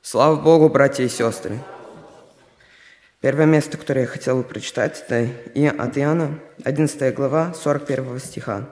Слава Богу, братья и сестры! Первое место, которое я хотел бы прочитать, это от Иоанна, 11 глава, 41 стиха.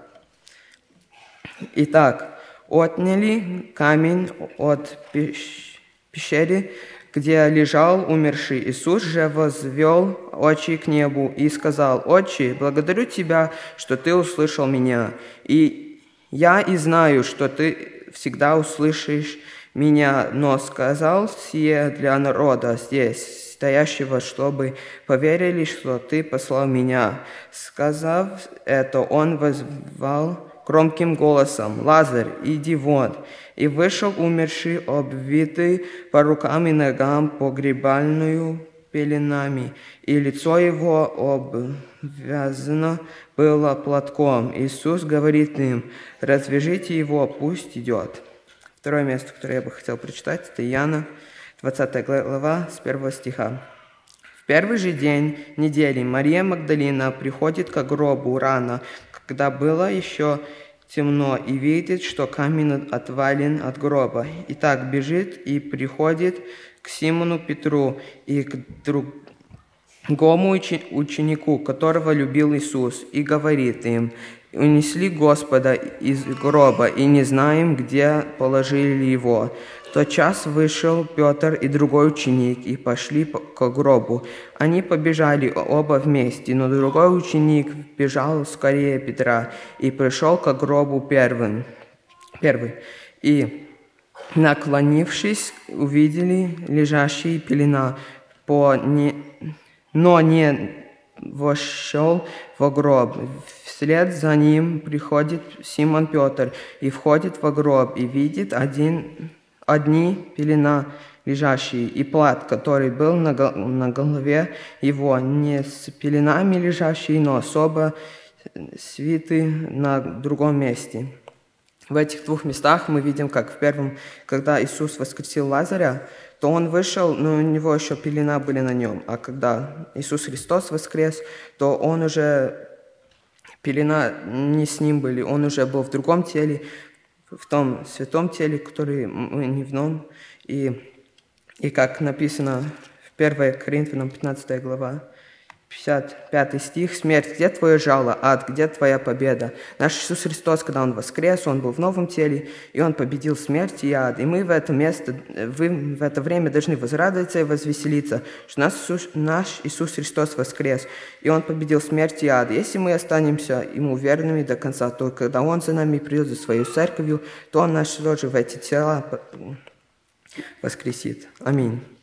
«Итак, отняли камень от пещеры, где лежал умерший. Иисус же возвел очи к небу и сказал: «Отче, благодарю Тебя, что Ты услышал меня. И я и знаю, что Ты всегда услышишь меня, но сказал сие для народа здесь стоящего, чтобы поверили, что Ты послал меня». Сказав это, Он воззвал громким голосом: «Лазарь, иди вон!» И вышел умерший, обвитый по рукам и ногам погребальную пеленами, и лицо его обвязано было платком. Иисус говорит им: «Развяжите его, пусть идет». Второе место, которое я бы хотел прочитать, это Иоанна, 20 глава, с 1 стиха. «В первый же день недели Мария Магдалина приходит к гробу рано, когда было еще темно, и видит, что камень отвален от гроба. И так бежит и приходит к Симону Петру и к другому ученику, которого любил Иисус, и говорит им: «Унесли Господа из гроба, и не знаем, где положили его». В тот час вышел Петр и другой ученик, и пошли к гробу. Они побежали оба вместе, но другой ученик бежал скорее Петра и пришел к гробу первый. И, наклонившись, увидели лежащие пелена, но не вошел в гроб. Вслед за ним приходит Симон Петр и входит в гроб, и видит одни пелена лежащие, и плат, который был на голове его, не с пеленами лежащий, но особо свитый на другом месте. В этих двух местах мы видим, как в первом, когда Иисус воскресил Лазаря, то он вышел, но у него еще пелена были на нем. А когда Иисус Христос воскрес, то он уже, пелена не с ним были, он уже был в другом теле, в том святом теле, который мы не в нем. И как написано в 1 Коринфянам 15 глава, 55 стих: «Смерть, где твое жало? Ад, где твоя победа?» Наш Иисус Христос, когда Он воскрес, Он был в новом теле, и Он победил смерть и ад. И мы в это время должны возрадоваться и возвеселиться, что наш Иисус Христос воскрес, и Он победил смерть и ад. Если мы останемся Ему верными до конца, то когда Он за нами придет за Свою церковью, то Он нас тоже в эти тела воскресит. Аминь.